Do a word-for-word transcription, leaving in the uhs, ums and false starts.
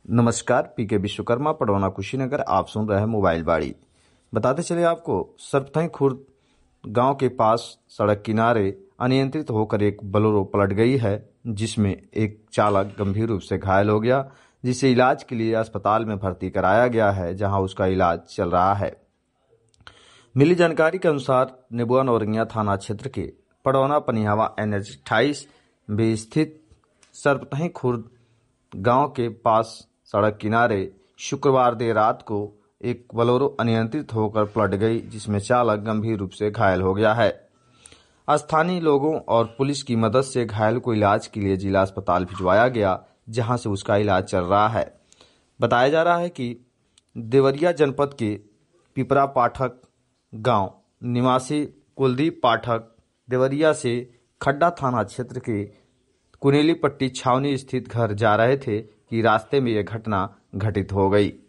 नमस्कार, पीके विश्वकर्मा, पडौना, कुशीनगर। आप सुन रहे हैं मोबाइल बाड़ी। बताते चले आपको, सरपथई खुर्द गांव के पास सड़क किनारे अनियंत्रित होकर एक बोलेरो पलट गई है, जिसमें एक चालक गंभीर रूप से घायल हो गया, जिसे इलाज के लिए अस्पताल में भर्ती कराया गया है, जहां उसका इलाज चल रहा है। मिली जानकारी के अनुसार नेबुआ नौरंगिया थाना क्षेत्र के पडौना पनिहावा एन एच अट्ठाईस में स्थित सरपथई खुर्द गांव के पास सड़क किनारे शुक्रवार देर रात को एक बोलेरो अनियंत्रित होकर पलट गई, जिसमें चालक गंभीर रूप से घायल हो गया है। स्थानीय लोगों और पुलिस की मदद से घायल को इलाज के लिए जिला अस्पताल भिजवाया गया, जहां से उसका इलाज चल रहा है। बताया जा रहा है कि देवरिया जनपद के पिपरा पाठक गांव निवासी कुलदीप पाठक देवरिया से खड्डा थाना क्षेत्र के कुनेली पट्टी छावनी स्थित घर जा रहे थे कि रास्ते में यह घटना घटित हो गई।